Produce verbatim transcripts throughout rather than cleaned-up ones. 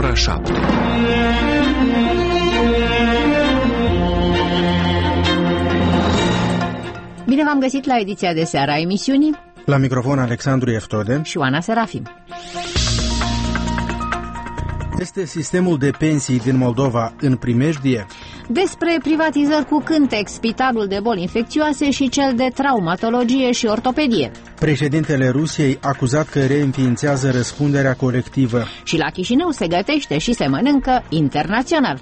ora șapte. Bine v-am găsit la ediția de seară a emisiunii. La microfon Alexandru Eftode și Oana Serafim. Este sistemul de pensii din Moldova în primejdie? Despre privatizări cu cântec, spitalul de boli infecțioase și cel de traumatologie și ortopedie. Președintele Rusiei acuzat că reînființează răspunderea colectivă. Și la Chișinău se gătește și se mănâncă internațional.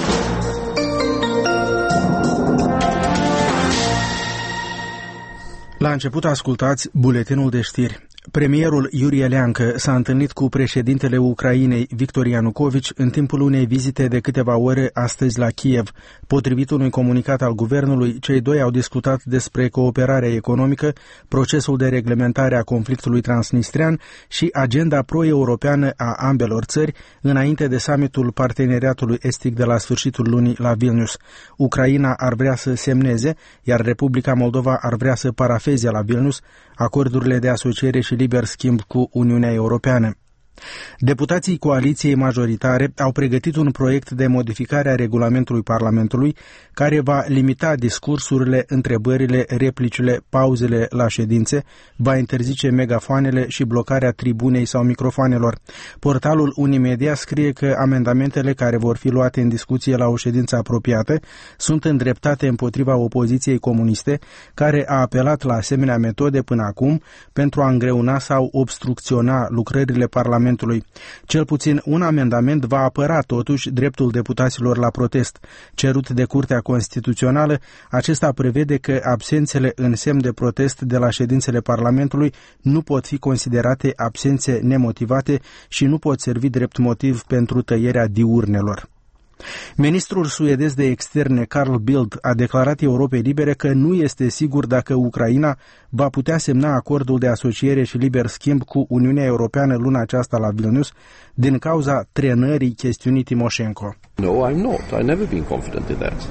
La început ascultați buletinul de știri. Premierul Iurie Leancă s-a întâlnit cu președintele Ucrainei, Victor Ianucovici, în timpul unei vizite de câteva ore astăzi la Kiev. Potrivit unui comunicat al guvernului, cei doi au discutat despre cooperarea economică, procesul de reglementare a conflictului transnistrean și agenda pro-europeană a ambelor țări, înainte de summitul Parteneriatului Estic de la sfârșitul lunii la Vilnius. Ucraina ar vrea să semneze, iar Republica Moldova ar vrea să parafeze la Vilnius acordurile de asociere și liber schimb cu Uniunea Europeană. Deputații coaliției majoritare au pregătit un proiect de modificare a regulamentului Parlamentului care va limita discursurile, întrebările, replicile, pauzele la ședințe, va interzice megafoanele și blocarea tribunei sau microfoanelor. Portalul Unimedia scrie că amendamentele care vor fi luate în discuție la o ședință apropiată sunt îndreptate împotriva opoziției comuniste, care a apelat la asemenea metode până acum pentru a îngreuna sau obstrucționa lucrările Parlamentului. Cel puțin un amendament va apăra totuși dreptul deputaților la protest. Cerut de Curtea Constituțională, acesta prevede că absențele în semn de protest de la ședințele Parlamentului nu pot fi considerate absențe nemotivate și nu pot servi drept motiv pentru tăierea diurnelor. Ministrul suedez de externe Carl Bildt a declarat Europei Libere că nu este sigur dacă Ucraina va putea semna acordul de asociere și liber schimb cu Uniunea Europeană luna aceasta la Vilnius din cauza trenării chestiunii Timoșenko. No, I'm not. I've never been confident in that.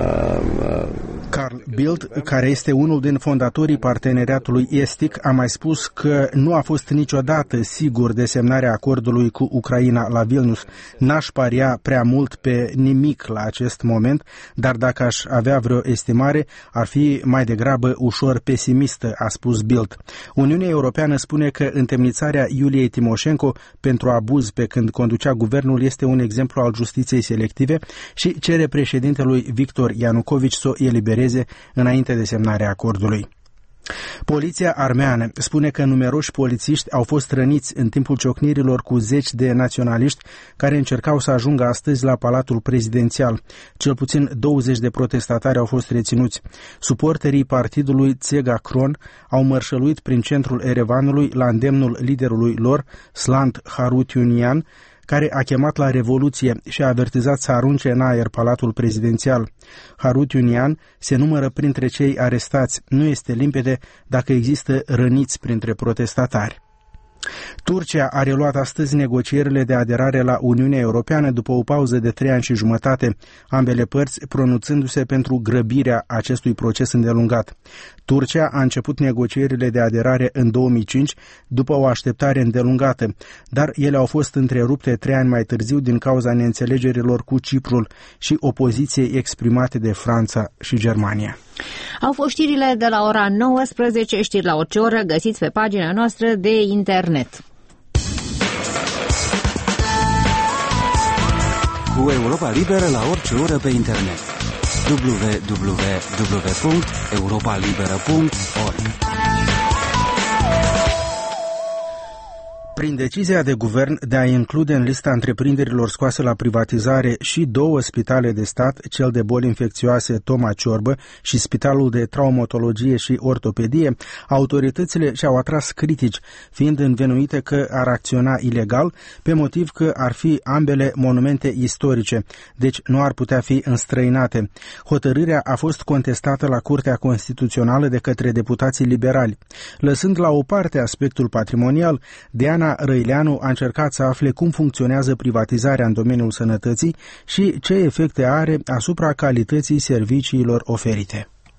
Um, uh... Carl Bildt, care este unul din fondatorii Parteneriatului Estic, a mai spus că nu a fost niciodată sigur de semnarea acordului cu Ucraina la Vilnius. N-aș paria prea mult pe nimic la acest moment, dar dacă aș avea vreo estimare, ar fi mai degrabă ușor pesimistă, a spus Bildt. Uniunea Europeană spune că întemnițarea Iuliei Timoșenko pentru abuz pe când conducea guvernul este un exemplu al justiției selective și cere președintelui Victor Ianucovici să o elibereze înainte de semnarea acordului. Poliția armeană spune că numeroși polițiști au fost răniți în timpul ciocnirilor cu zeci de naționaliști care încercau să ajungă astăzi la Palatul Prezidențial. Cel puțin douăzeci de protestatari au fost reținuți. Suporterii partidului Tsega Kron au mărșăluit prin centrul Erevanului la îndemnul liderului lor, Slant Harutyunian, care a chemat la revoluție și a avertizat să arunce în aer Palatul Prezidențial. Harutyunian se numără printre cei arestați. Nu este limpede dacă există răniți printre protestatari. Turcia a reluat astăzi negocierile de aderare la Uniunea Europeană după o pauză de trei ani și jumătate, ambele părți pronunțându-se pentru grăbirea acestui proces îndelungat. Turcia a început negocierile de aderare în două mii cinci după o așteptare îndelungată, dar ele au fost întrerupte trei ani mai târziu din cauza neînțelegerilor cu Ciprul și opoziției exprimate de Franța și Germania. Au fost știrile de la ora nouăsprezece, știri la orice oră, găsiți pe pagina noastră de internet. Cu Europa Liberă la orice oră pe internet. w w w punct europa liberă punct org. Prin decizia de guvern de a include în lista întreprinderilor scoase la privatizare și două spitale de stat, cel de boli infecțioase Toma Ciorbă și Spitalul de Traumatologie și Ortopedie, autoritățile și-au atras critici, fiind învenuite că ar acționa ilegal, pe motiv că ar fi ambele monumente istorice, deci nu ar putea fi înstrăinate. Hotărârea a fost contestată la Curtea Constituțională de către deputații liberali. Lăsând la o parte aspectul patrimonial, Diana Răileanu a încercat să afle cum funcționează privatizarea în domeniul sănătății și ce efecte are asupra calității serviciilor oferite.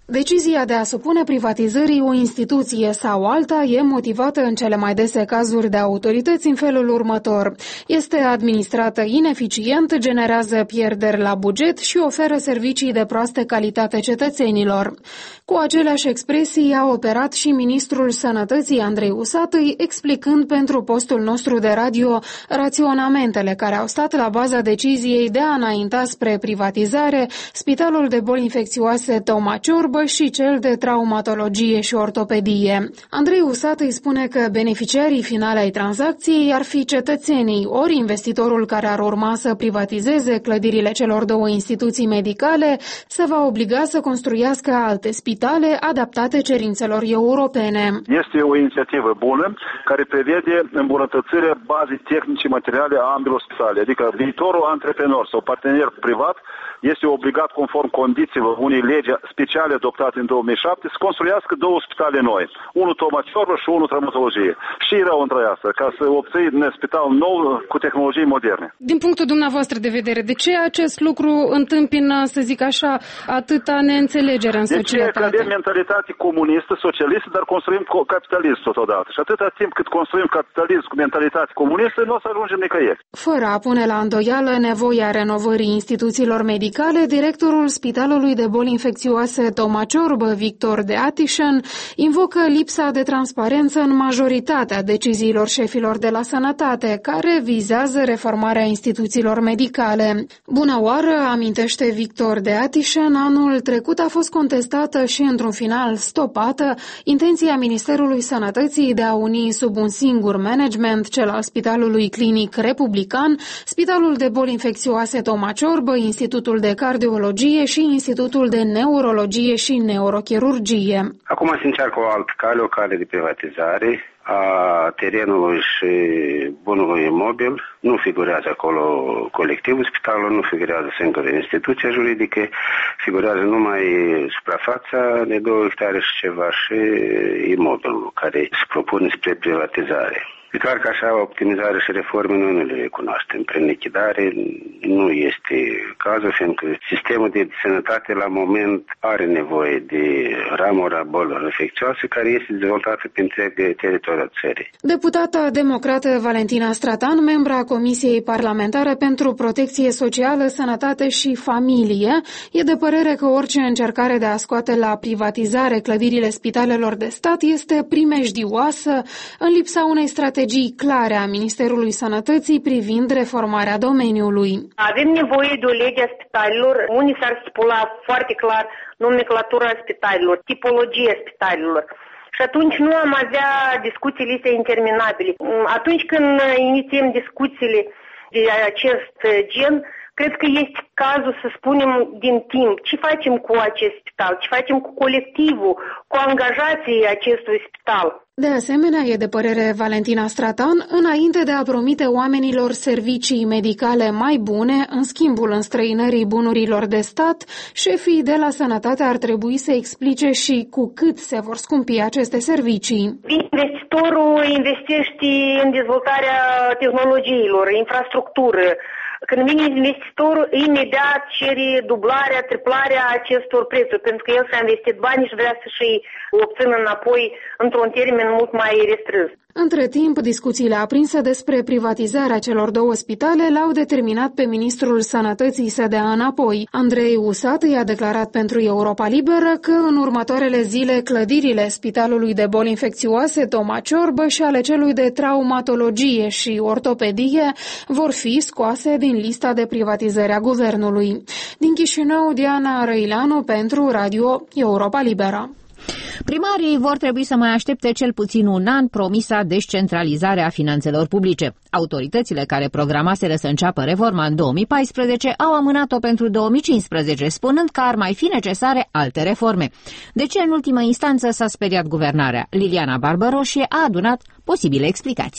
Decizia de a supune privatizării o instituție sau alta e motivată în cele mai dese cazuri de autorități în felul următor. Este administrată ineficient, generează pierderi la buget și oferă servicii de proastă calitate cetățenilor. Cu aceleași expresii a operat și ministrul Sănătății Andrei Usatăi, explicând pentru postul nostru de radio raționamentele care au stat la baza deciziei de a înainta spre privatizare Spitalul de Boli Infecțioase Toma Ciorbă și cel de traumatologie și ortopedie. Andrei Usatăi spune că beneficiarii finale ai tranzacției ar fi cetățenii, ori investitorul care ar urma să privatizeze clădirile celor două instituții medicale se va obliga să construiască alte spitale adaptate cerințelor europene. Este o inițiativă bună care prevede îmbunătățirea bazei tehnice materiale a ambelor spitale, adică viitorul antreprenor sau partener privat este obligat, conform condițiilor unei legi speciale adoptate în două mii șapte, să construiască două spitale noi, unul Toma Ciorbă și unul traumatologie. Și rău între asta, ca să obții un spital nou cu tehnologii moderne. Din punctul dumneavoastră de vedere, de ce acest lucru întâmpină, să zic așa, atâta neînțelegere în societate? De ce? Că avem mentalitate comunistă, socialistă, dar construim capitalist totodată. Și atâta timp cât construim capitalism cu mentalitate comunistă, nu o să ajungem nicăieri. Fără a pune la îndoială nevoia renovării instituțiilor medicale, directorul Spitalului de Boli Infecțioase Toma Ciorbă, Victor de Atișan, invocă lipsa de transparență în majoritatea deciziilor șefilor de la sănătate, care vizează reformarea instituțiilor medicale. Bună oară, amintește Victor de Atișan, anul trecut a fost contestată și într-un final stopată intenția Ministerului Sănătății de a uni sub un singur management, cel al Spitalului Clinic Republican, Spitalul de Boli Infecțioase Toma Ciorbă, Institutul de Cardiologie și Institutul de Neurologie și Neurochirurgie. Acum se încearcă o altă cale, o cale de privatizare a terenului și bunului imobil. Nu figurează acolo colectivul spitalului, nu figurează singură instituția juridică, figurează numai suprafața de două hectare și ceva și imobilul care se propune spre privatizare. E clar că așa optimizare și reforme noi nu le recunoaștem. Prin lichidare nu este cazul, fiindcă sistemul de sănătate la moment are nevoie de ramura bolilor infecțioase care este dezvoltată pe întreg teritoriul țării. Deputata democrată Valentina Stratan, membra Comisiei Parlamentare pentru Protecție Socială, Sănătate și Familie, e de părere că orice încercare de a scoate la privatizare clădirile spitalelor de stat este primejdioasă în lipsa unei strategii clare a Ministerului Sănătății privind reformarea domeniului. Avem nevoie de o lege a spitalelor, unde s-ar stipula foarte clar nomenclatura spitalelor, tipologia spitalelor. Și atunci nu am avea discuțiile astea interminabile. Atunci când inițiem discuțiile de acest gen, cred că este cazul să spunem din timp ce facem cu acest spital, ce facem cu colectivul, cu angajații acestui spital. De asemenea, e de părere Valentina Stratan, înainte de a promite oamenilor servicii medicale mai bune în schimbul înstrăinării bunurilor de stat, șefii de la sănătate ar trebui să explice și cu cât se vor scumpi aceste servicii. Investitorul investește în dezvoltarea tehnologiilor, infrastructură. Când vine investitorul, imediat cere dublarea, triplarea acestor prețuri, pentru că el și-a investit bani și vrea să-și obțină înapoi într-un termen mult mai restrâns. Între timp, discuțiile aprinse despre privatizarea celor două spitale l-au determinat pe ministrul Sănătății să dea înapoi. Andrei Usatăi a declarat pentru Europa Liberă că în următoarele zile clădirile Spitalului de Boli Infecțioase Toma Ciorbă și ale celui de traumatologie și ortopedie vor fi scoase din lista de privatizări a guvernului. Din Chișinău, Diana Răileanu pentru Radio Europa Liberă. Primarii vor trebui să mai aștepte cel puțin un an promisa descentralizare a finanțelor publice. Autoritățile care programaseră să înceapă reforma în două mii paisprezece au amânat-o pentru două mii cincisprezece, spunând că ar mai fi necesare alte reforme. De ce în ultimă instanță s-a speriat guvernarea? Liliana Barbaroșie a adunat posibile explicații.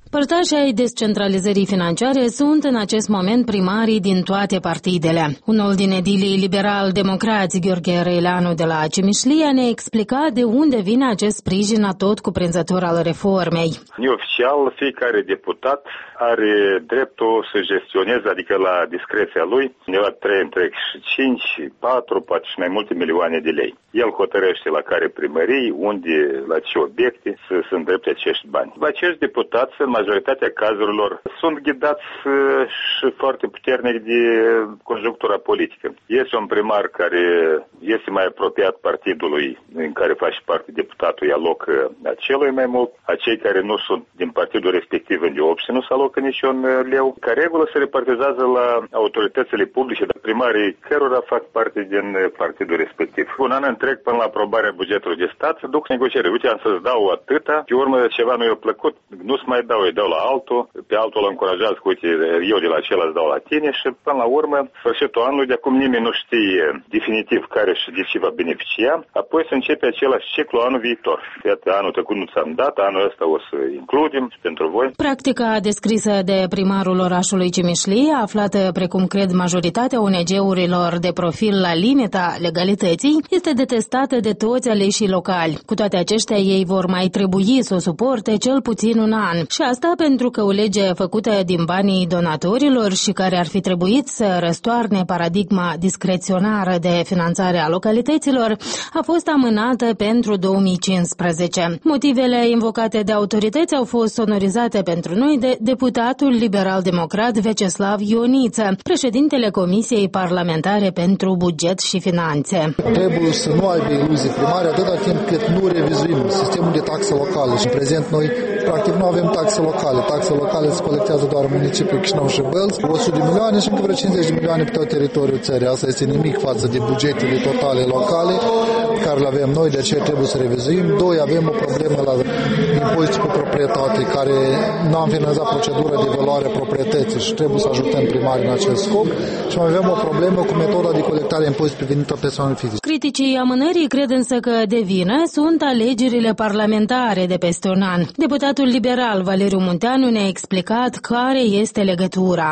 Părtași ai descentralizării financiare sunt în acest moment primarii din toate partidele. Unul din edilii liberal-democrați, Gheorghe Răileanu de la Cimișlia, ne explica de unde vine acest sprijin atot cuprinzător al reformei. Neoficial, fiecare deputat are dreptul să gestioneze, adică la discreția lui, undeva trei întreg și cinci, patru, poate și mai multe milioane de lei. El hotărăște la care primării, unde, la ce obiecte să se îndrepte acești bani. Acești deputați, în majoritatea cazurilor, sunt ghidați și foarte puternic de conjunctura politică. Este un primar care este mai apropiat partidului în care face parte deputatul, îi alocă acelui mai mult. Acei care nu sunt din partidul respectiv în deopște nu se alocă niciun leu. Ca regulă se repartizează la autoritățile publice, dar primarii cărora fac parte din partidul respectiv. Un an întreg până la aprobarea bugetului de stat se duc negocieri. Uite, am să-ți dau atâta, pe urmă ceva nu i-a plăcut, nu-ți mai dau, îi dau la altul, pe altul îl încurajează că uite, eu de la acela îți dau la tine și până la urmă, sfârșitul anului, de acum nimeni nu știe definitiv care și de ce va beneficia, apoi se începe același ciclu anul viitor. Iată, anul trecut nu ți-am dat, anul ăsta o să includem și pentru voi. Practica descrisă de primarul orașului Cimișlia, aflată, precum cred majoritatea O N G-urilor de profil la limita legalității, este detestată de toți aleșii locali. Cu toate aceștia, ei vor mai trebui să o suporte cel puțin un an. Și asta pentru că o lege făcută din banii donatorilor și care ar fi trebuit să răstoarne paradigma discreționară de finanțare a localităților a fost amânată pentru două mii cincisprezece. Motivele invocate de autorități au fost sonorizate pentru noi de deputatul liberal-democrat Veceslav Ioniță, președintele Comisiei Parlamentare pentru Buget și Finanțe. Trebuie să nu aibă iluzii primare atâta timp cât nu revizuim sistemul de taxe locale și în prezent noi practic nu avem taxe locale. Taxe locale se colectează doar în municipiul Chișinău și Bălți, o sută de milioane și încă vreo cincizeci de milioane pe tot teritoriul țării. Asta este nimic față de bugetele totale locale care le avem noi, de aceea trebuie să revizuim. Doi, avem o problemă la impozitul pe proprietate, care nu am finalizat procedura de evaluare a proprietății și trebuie să ajutăm primarii în acest scop. Și mai avem o problemă cu metoda de colectare a impozitului pe venitul persoanelor fizice. Criticii amânării cred însă că de vină sunt alegerile parlamentare de peste un an. Deputatul liberal Valeriu Munteanu ne-a explicat care este legătura.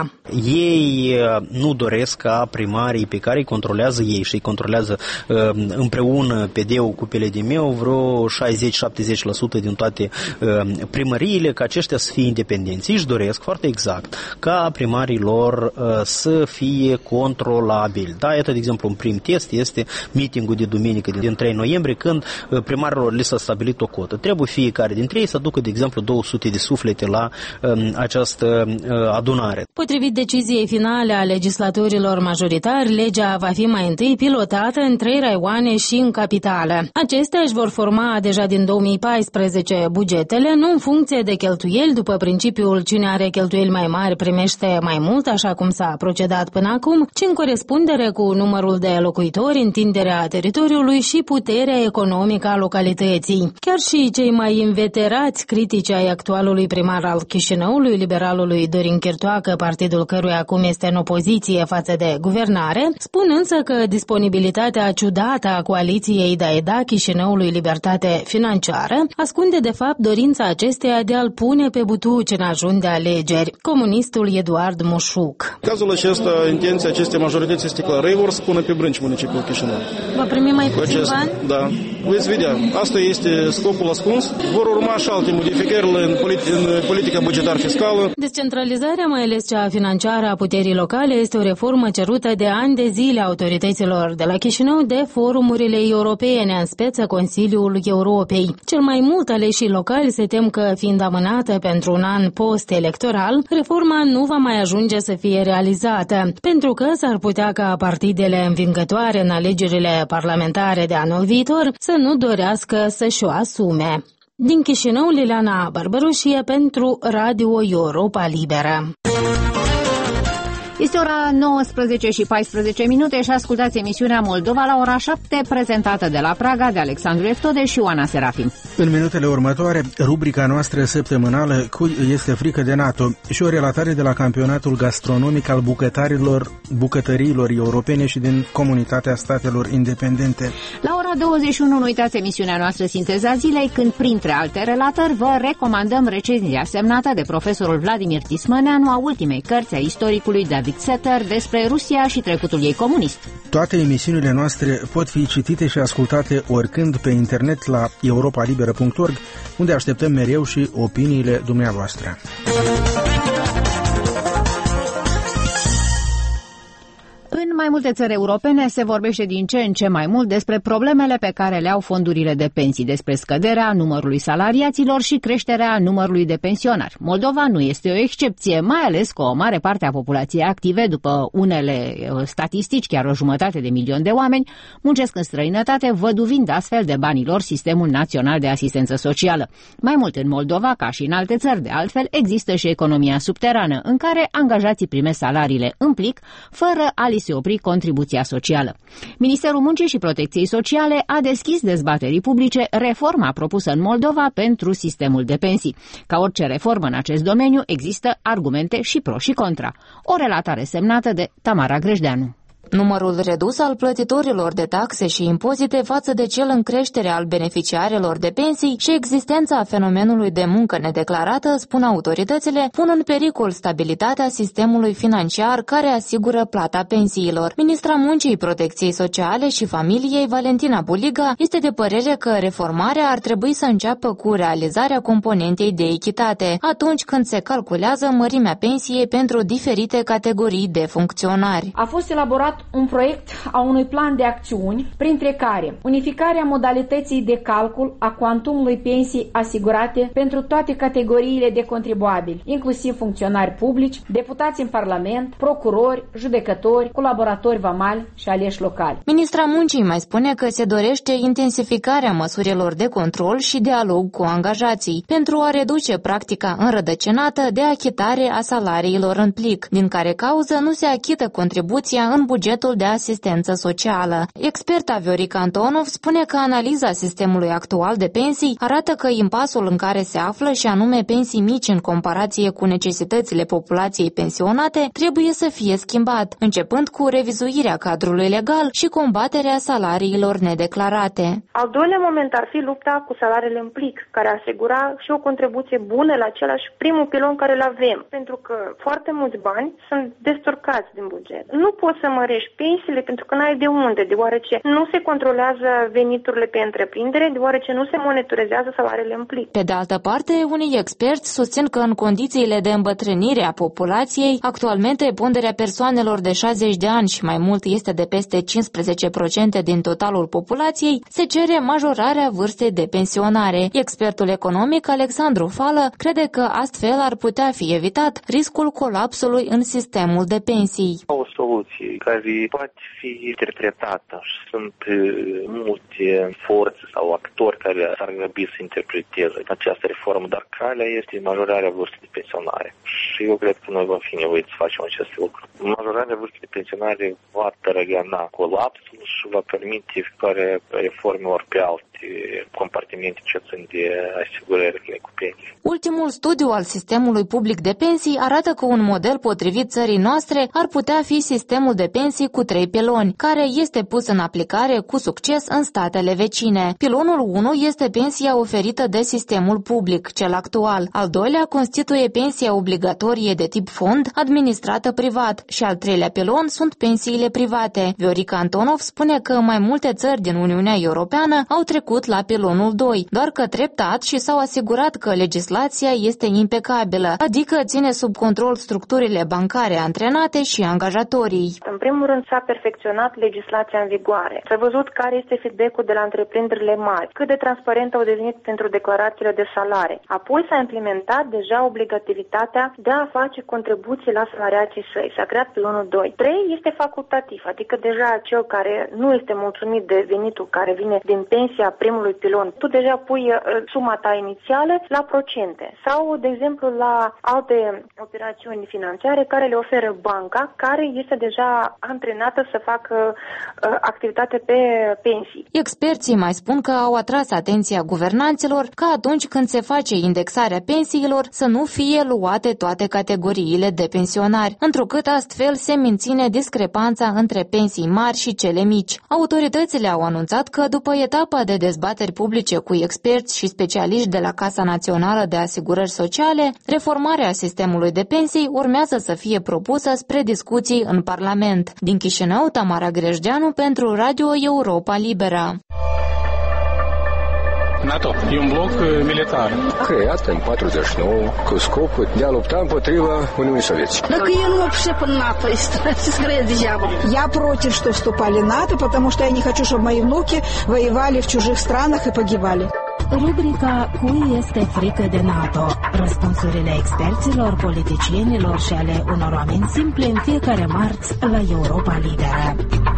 Ei nu doresc ca primarii pe care îi controlează ei și îi controlează uh, împreună P D-ul cu P L D M-ul vreo șaizeci-șaptezeci la sută din toate uh, primăriile, ca aceștia să fie independenți. Își doresc foarte exact ca primarii lor uh, să fie controlabili. Da, iată, de exemplu, un prim test este meetingul de duminică din trei noiembrie, când uh, primarilor li s-a stabilit o cotă. Trebuie fiecare dintre ei să aducă, de exemplu, două sute de suflete la uh, această uh, adunare. Potrivit deciziei finale a legislatorilor majoritari, legea va fi mai întâi pilotată în trei raioane și în capitală. Acestea își vor forma deja din două mii paisprezece bugetele, nu în funcție de cheltuieli, după principiul cine are cheltuieli mai mari primește mai mult, așa cum s-a procedat până acum, ci în corespundere cu numărul de locuitori, întinderea teritoriului și puterea economică a localității. Chiar și cei mai inveterați critici ai actualului primar al Chișinăului, liberalului Dorin Chirtoacă, partidul căruia acum este în opoziție față de guvernare, spun însă că disponibilitatea ciudată a coaliției de a da Chișinăului libertate financiară ascunde de fapt dorința acesteia de a-l pune pe butuci în ajun de alegeri. Comunistul Eduard Moșuc. În cazul acesta, intenția acestei majorități este clară. Ei vor să pună pe brânci municipiul Chișinău. Va primi mai puțin bani? Da. Veți vedea. Asta este scopul ascuns. Vor urma și alte modificări în, politi- în politica bugetar fiscală. Descentralizarea, mai ales cea financiară a puterii locale, este o reformă cerută de ani de zile autorităților de la Chișinău de forumurile europene, în speță Consiliul Europei. Cel mai mult aleșii locali se tem că, fiind amânată pentru un an post-electoral, reforma nu va mai ajunge să fie realizată, pentru că s-ar putea ca partidele învingătoare în alegerile parlamentare de anul viitor să nu dorească să-și o asume. Din Chișinău, Liliana Barbaroșie pentru Radio Europa Liberă. Este ora nouăsprezece și paisprezece minute și ascultați emisiunea Moldova la ora șapte, prezentată de la Praga de Alexandru Eftode și Oana Serafim. În minutele următoare, rubrica noastră săptămânală Cui este frică de NATO și o relatare de la campionatul gastronomic al bucătarilor, bucătăriilor europene și din Comunitatea Statelor Independente. La ora douăzeci și unu, nu uitați emisiunea noastră Sinteza Zilei, când, printre alte relatări, vă recomandăm recenzia semnată de profesorul Vladimir Tismăneanu a ultimei cărți a istoricului David Setter despre Rusia și trecutul ei comunist. Toate emisiunile noastre pot fi citite și ascultate oricând pe internet la europa liberă punct org, unde așteptăm mereu și opiniile dumneavoastră. În mai multe țări europene se vorbește din ce în ce mai mult despre problemele pe care le au fondurile de pensii, despre scăderea numărului salariaților și creșterea numărului de pensionari. Moldova nu este o excepție, mai ales că o mare parte a populației active, după unele statistici, chiar o jumătate de milion de oameni, muncesc în străinătate, văduvind astfel de banii lor Sistemul Național de Asistență Socială. Mai mult, în Moldova, ca și în alte țări de altfel, există și economia subterană, în care angajații primesc salariile în plic, fără a li se opri contribuția socială. Ministerul Muncii și Protecției Sociale a deschis dezbaterii publice reforma propusă în Moldova pentru sistemul de pensii. Ca orice reformă în acest domeniu, există argumente și pro și contra. O relatare semnată de Tamara Grejdeanu. Numărul redus al plătitorilor de taxe și impozite față de cel în creștere al beneficiarilor de pensii și existența fenomenului de muncă nedeclarată, spun autoritățile, pun în pericol stabilitatea sistemului financiar care asigură plata pensiilor. Ministra Muncii, Protecției Sociale și Familiei, Valentina Buliga, este de părere că reformarea ar trebui să înceapă cu realizarea componentei de echitate, atunci când se calculează mărimea pensiei pentru diferite categorii de funcționari. A fost elaborat un proiect a unui plan de acțiuni, printre care unificarea modalității de calcul a cuantumului pensii asigurate pentru toate categoriile de contribuabili, inclusiv funcționari publici, deputați în Parlament, procurori, judecători, colaboratori vamali și aleși locali. Ministra Muncii mai spune că se dorește intensificarea măsurilor de control și dialog cu angajații pentru a reduce practica înrădăcinată de achitare a salariilor în plic, din care cauză nu se achită contribuția în buget bugetul de asistență socială. Experta Viorica Antonov spune că analiza sistemului actual de pensii arată că impasul în care se află, și anume pensii mici în comparație cu necesitățile populației pensionate, trebuie să fie schimbat, începând cu revizuirea cadrului legal și combaterea salariilor nedeclarate. Al doilea moment ar fi lupta cu salariile în plic, care asigura și o contribuție bună la același primul pilon care îl avem, pentru că foarte mulți bani sunt desturcați din buget. Nu poți să mărești pensiile pentru că n-ai de unde, deoarece nu se controlează veniturile pe întreprindere, deoarece nu se monitorizează salariile în plic. Pe de altă parte, unii experți susțin că în condițiile de îmbătrânire a populației, actualmente ponderea persoanelor de șaizeci de ani și mai mult este de peste cincisprezece la sută din totalul populației, se cere majorarea vârstei de pensionare. Expertul economic Alexandru Fală crede că astfel ar putea fi evitat riscul colapsului în sistemul de pensii. O soluție care poate fi interpretată și sunt multe forțe sau actori care s-ar grăbi să interpreteze această reformă, dar calea este majorarea vârstei de pensionare. Și eu cred că noi vom fi nevoiți să facem acest lucru. Majorarea vârstei de pensionare va tărăgăna colapsul și va permite efectuarea reformelor pe alte compartimente ce țin de asigurările cu pensii. Ultimul studiu al sistemului public de pensii arată că un model potrivit țării noastre ar putea fi sistemul de pensii cu trei piloni, care este pus în aplicare cu succes în statele vecine. Pilonul unu este pensia oferită de sistemul public, cel actual. Al doilea constituie pensia obligatorie de tip fond, administrată privat, și al treilea pilon sunt pensiile private. Viorica Antonov spune că mai multe țări din Uniunea Europeană au trecut la pilonul doi, doar că treptat și s-au asigurat că legislația este impecabilă, adică ține sub control structurile bancare antrenate și angajatorii. În primul rând s-a perfecționat legislația în vigoare. S-a văzut care este feedback-ul de la întreprinderile mari, cât de transparent au devenit pentru declarațiile de salare. Apoi s-a implementat deja obligativitatea de a face contribuții la salariații săi. S-a creat pilonul doi. trei este facultativ, adică deja cel care nu este mulțumit de venitul care vine din pensia primului pilon, tu deja pui uh, suma ta inițială la procent. instrumente sau, de exemplu, la alte operațiuni financiare care le oferă banca, care este deja antrenată să facă uh, activitate pe pensii. Experții mai spun că au atras atenția guvernanților că atunci când se face indexarea pensiilor să nu fie luate toate categoriile de pensionari, întrucât astfel se menține discrepanța între pensii mari și cele mici. Autoritățile au anunțat că după etapa de dezbateri publice cu experți și specialiști de la Casa Națională de Asigurări Sociale, reformarea sistemului de pensii urmează să fie propusă spre discuții în Parlament. Din Chișinău, Tamara Grejdeanu pentru Radio Europa Liberă. NATO e un bloc militar creat în patruzeci și nouă cu scopul de a lupta împotriva Uniunii Sovietice. Dacă eu nu mă pricep în NATO, скорее degeaba. Я против, что вступали в НАТО, потому что я не хочу, чтобы мои внуки воевали в чужих странах и погибали. Rubrica Cui este frică de NATO? Răspunsurile experților, politicienilor și ale unor oameni simpli în fiecare marți la Europa Liberă.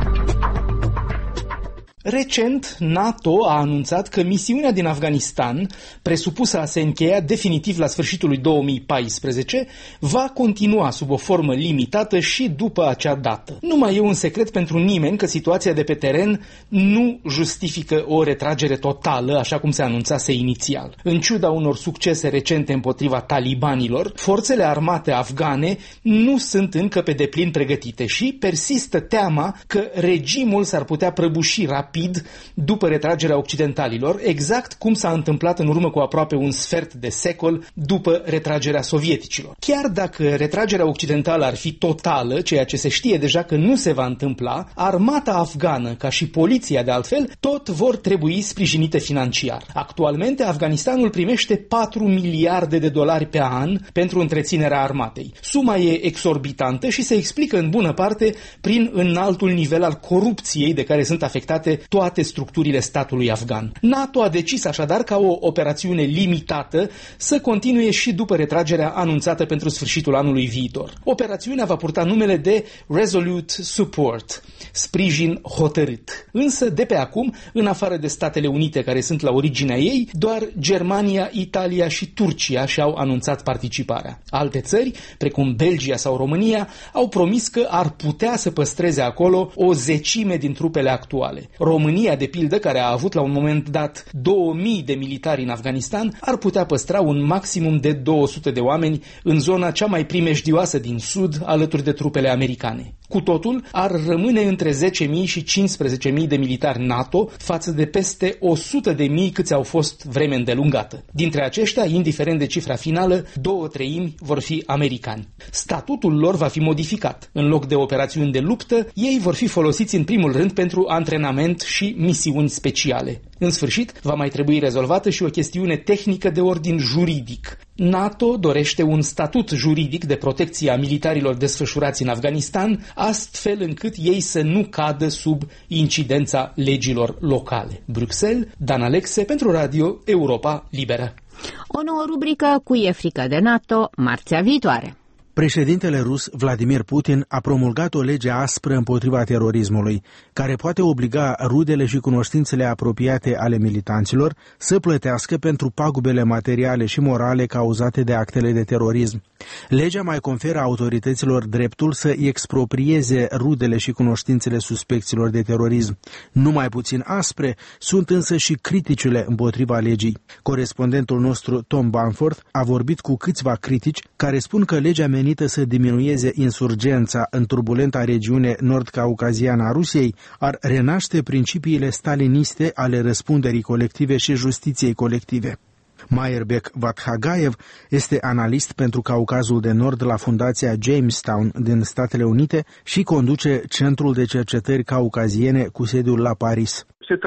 Recent, NATO a anunțat că misiunea din Afganistan, presupusă a se încheia definitiv la sfârșitul lui două mii paisprezece, va continua sub o formă limitată și după acea dată. Nu mai e un secret pentru nimeni că situația de pe teren nu justifică o retragere totală, așa cum se anunțase inițial. În ciuda unor succese recente împotriva talibanilor, forțele armate afgane nu sunt încă pe deplin pregătite și persistă teama că regimul s-ar putea prăbuși rapid după retragerea occidentalilor, exact cum s-a întâmplat în urmă cu aproape un sfert de secol după retragerea sovieticilor. Chiar dacă retragerea occidentală ar fi totală, ceea ce se știe deja că nu se va întâmpla, armata afgană, ca și poliția de altfel, tot vor trebui sprijinite financiar. Actualmente, Afganistanul primește patru miliarde de dolari pe an pentru întreținerea armatei. Suma e exorbitantă și se explică în bună parte prin înaltul nivel al corupției de care sunt afectate toate structurile statului afgan. NATO a decis așadar ca o operațiune limitată să continue și după retragerea anunțată pentru sfârșitul anului viitor. Operațiunea va purta numele de Resolute Support, sprijin hotărât. Însă, de pe acum, în afară de Statele Unite care sunt la originea ei, doar Germania, Italia și Turcia și-au anunțat participarea. Alte țări, precum Belgia sau România, au promis că ar putea să păstreze acolo o zecime din trupele actuale. România, de pildă, care a avut la un moment dat două mii de militari în Afganistan, ar putea păstra un maximum de două sute de oameni în zona cea mai primejdioasă din sud, alături de trupele americane. Cu totul, ar rămâne între zece mii și cincisprezece mii de militari NATO față de peste o sută de mii câți au fost vreme îndelungată. Dintre aceștia, indiferent de cifra finală, două treimi vor fi americani. Statutul lor va fi modificat. În loc de operațiuni de luptă, ei vor fi folosiți în primul rând pentru antrenament și misiuni speciale. În sfârșit, va mai trebui rezolvată și o chestiune tehnică de ordin juridic. NATO dorește un statut juridic de protecție a militarilor desfășurați în Afganistan, astfel încât ei să nu cadă sub incidența legilor locale. Bruxelles, Dan Alexe pentru Radio Europa Liberă. O nouă rubrică Cui e frică de NATO, marțea viitoare. Președintele rus Vladimir Putin a promulgat o lege aspră împotriva terorismului, care poate obliga rudele și cunoștințele apropiate ale militanților să plătească pentru pagubele materiale și morale cauzate de actele de terorism. Legea mai conferă autorităților dreptul să exproprieze rudele și cunoștințele suspecților de terorism. Numai puțin aspre sunt însă și criticile împotriva legii. Corespondentul nostru Tom Bamford a vorbit cu câțiva critici care spun că legea menită să diminueze insurgența în turbulenta regiune nord-caucaziană a Rusiei ar renaște principiile staliniste ale răspunderii colective și justiției colective. Mayerbek Vathagaev este analist pentru Caucazul de Nord la Fundația Jamestown din Statele Unite și conduce Centrul de Cercetări Caucaziene cu sediul la Paris.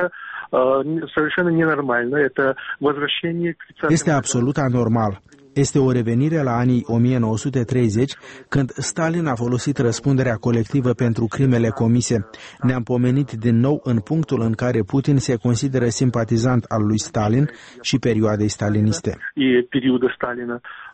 Este absolut anormal. Este o revenire la anii o mie nouă sute treizeci, când Stalin a folosit răspunderea colectivă pentru crimele comise. Ne-am pomenit din nou în punctul în care Putin se consideră simpatizant al lui Stalin și perioadei staliniste.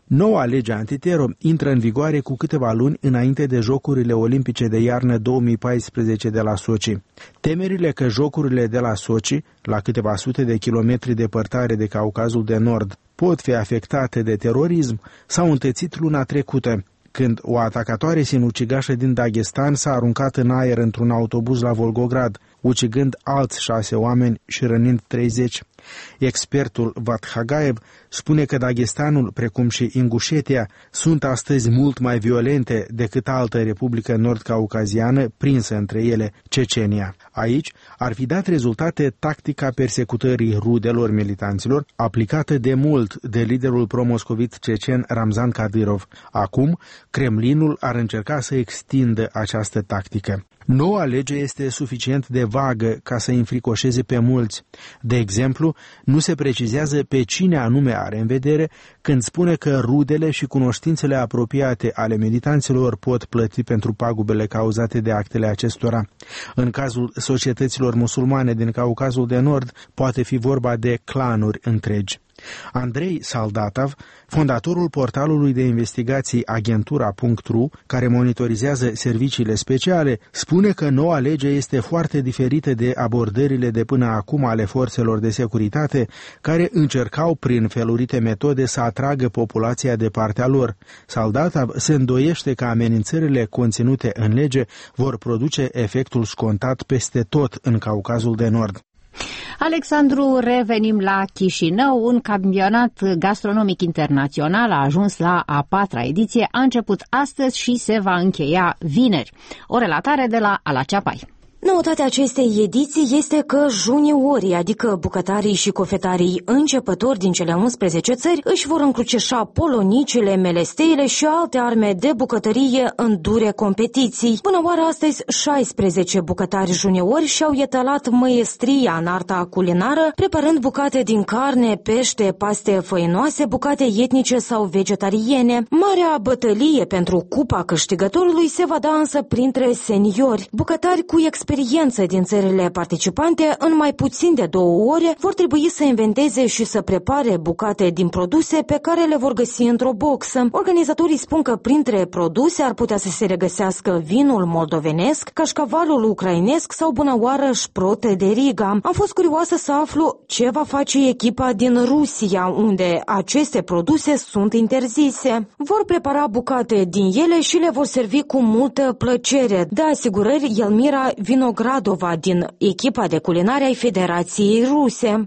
Noua lege antiteror intră în vigoare cu câteva luni înainte de Jocurile Olimpice de iarnă două mii paisprezece de la Sochi. Temerile că Jocurile de la Sochi, la câteva sute de kilometri departare de Caucazul de Nord, pot fi afectate de terorism, s-au întețit luna trecută, când o atacatoare sinucigașă din Dagestan s-a aruncat în aer într-un autobuz la Volgograd, ucigând alți șase oameni și rănind treizeci. Expertul Vathagaev spune că Dagestanul, precum și Ingușetia, sunt astăzi mult mai violente decât altă republică nord-caucaziană prinsă între ele, Cecenia. Aici ar fi dat rezultate tactica persecutării rudelor militanților, aplicată de mult de liderul pro-moscovit cecen Ramzan Kadyrov. Acum, Kremlinul ar încerca să extindă această tactică. Noua lege este suficient de vagă ca să înfricoșeze pe mulți. De exemplu, nu se precizează pe cine anume are în vedere când spune că rudele și cunoștințele apropiate ale militanților pot plăti pentru pagubele cauzate de actele acestora. În cazul societăților musulmane din Caucazul de Nord, poate fi vorba de clanuri întregi. Andrei Saldatov, fondatorul portalului de investigații Agentura punct ru, care monitorizează serviciile speciale, spune că noua lege este foarte diferită de abordările de până acum ale forțelor de securitate, care încercau prin felurite metode să atragă populația de partea lor. Saldatov se îndoiește că amenințările conținute în lege vor produce efectul scontat peste tot în Caucazul de Nord. Alexandru, revenim la Chișinău. Un campionat gastronomic internațional a ajuns la a patra ediție, a început astăzi și se va încheia vineri. O relatare de la Ala Ceapai. Noutatea acestei ediții este că juniorii, adică bucătarii și cofetarii începători din cele unsprezece țări, își vor încrucișa polonicile, melesteile și alte arme de bucătărie în dure competiții. Până oară astăzi, șaisprezece bucătari juniori și-au etalat măiestria în arta culinară, preparând bucate din carne, pește, paste făinoase, bucate etnice sau vegetariene. Marea bătălie pentru cupa câștigătorului se va da însă printre seniori. Bucătari cu experiență experiență din țările participante, în mai puțin de două ore vor trebui să inventeze și să prepare bucate din produse pe care le vor găsi într-o boxă. Organizatorii spun că printre produse ar putea să se regăsească vinul moldovenesc, cașcavalul ucrainesc sau bunăoară șprote de Riga. Am fost curioasă să aflu ce va face echipa din Rusia, unde aceste produse sunt interzise. Vor prepara bucate din ele și le vor servi cu multă plăcere. De asigurări, Elmira Vinogradova din echipa de culinare ai Federației Ruse.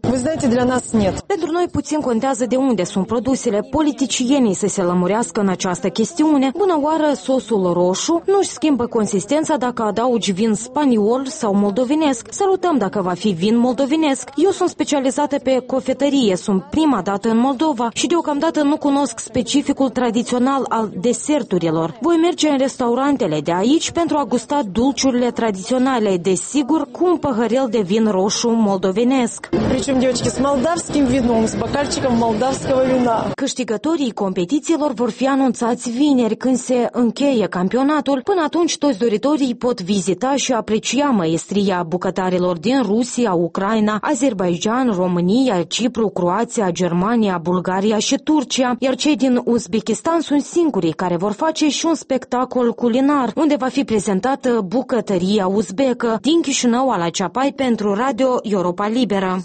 Pentru noi puțin contează de unde sunt produsele. Politicienii să se lămurească în această chestiune. Bună oară, sosul roșu nu-și schimbă consistența dacă adaugi vin spaniol sau moldovenesc. Salutăm dacă va fi vin moldovenesc. Eu sunt specializată pe cofetărie, sunt prima dată în Moldova și deocamdată nu cunosc specificul tradițional al deserturilor. Voi merge în restaurantele de aici pentru a gusta dulciurile tradiționale, desigur, cu un păhărel de vin roșu moldovenesc. Причем, девочки, с молдавским вином, с бокальчиком молдавского вина. Câștigătorii competițiilor vor fi anunțați vineri, când se încheie campionatul. Până atunci, toți doritorii pot vizita și aprecia măiestria bucătarilor din Rusia, Ucraina, Azerbaijan, România, Cipru, Croația, Germania, Bulgaria și Turcia, iar cei din Uzbekistan sunt singurii care vor face și un spectacol culinar, unde va fi prezentată bucătăria uzbecă. Din Chișinău, Ala Ceapai pentru Radio Europa Liberă.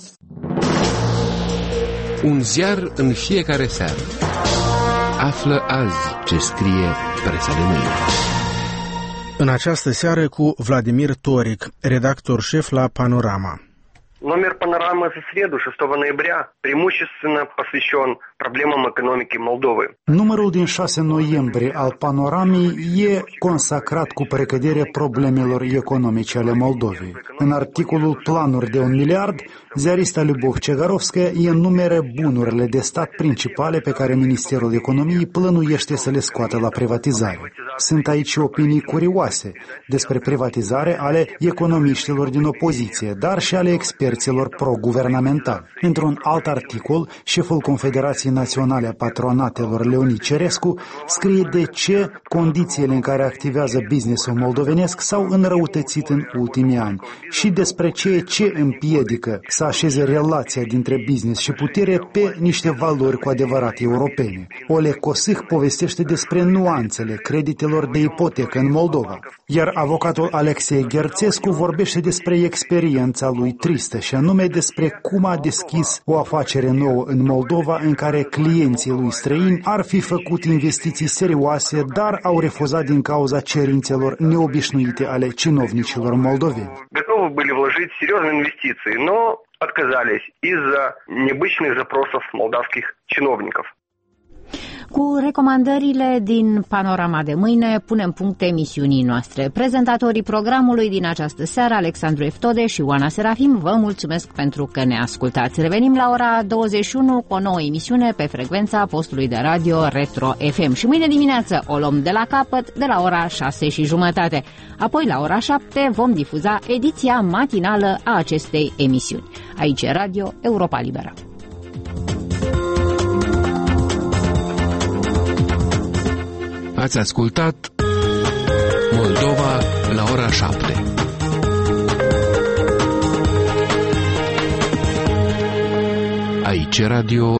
Un ziar în fiecare seară. Află azi ce scrie presa de mâine. În această seară cu Vladimir Toric, redactor șef la Panorama. Номер «Панорамы» в среду, шестого ноября, преимущественно посвящен проблемам экономики Молдовы. Numărul din șase noiembrie al Panoramei e consacrat cu precădere problemelor economice ale Moldovei. În articolul Planuri de un miliard, ziarista Lyubov Cegarovskaya enumeră bunurile de stat principale pe care Ministerul Economiei plănuiește să le scoată la privatizare. Sunt aici opinii curioase despre privatizare ale economiștilor din opoziție, dar și ale experților terților pro-guvernamentali. Într-un alt articol, șeful Confederației Naționale a Patronatelor, Leonid Cerescu, scrie de ce condițiile în care activează business-ul moldovenesc s-au înrăutățit în ultimii ani și despre ceea ce împiedică să așeze relația dintre business și putere pe niște valori cu adevărat europene. Oleg Kosih povestește despre nuanțele creditelor de ipotecă în Moldova, iar avocatul Alexei Gherțescu vorbește despre experiența lui tristă și anume despre cum a deschis o afacere nouă în Moldova în care clienții lui străini ar fi făcut investiții serioase, dar au refuzat din cauza cerințelor neobișnuite ale cinovnicilor moldoveni. Готовы были вложить серьезные инвестиции, но отказались из-за необычных запросов молдавских чиновников. Cu recomandările din Panorama de mâine punem punct emisiunii noastre. Prezentatorii programului din această seară, Alexandru Eftode și Oana Serafim, vă mulțumesc pentru că ne ascultați. Revenim la ora douăzeci și unu cu o nouă emisiune pe frecvența postului de radio Retro F M și mâine dimineață o luăm de la capăt de la ora șase și jumătate. Apoi la ora șapte vom difuza ediția matinală a acestei emisiuni. Aici e Radio Europa Liberă. Ați ascultat Moldova la ora șapte. Aici Radio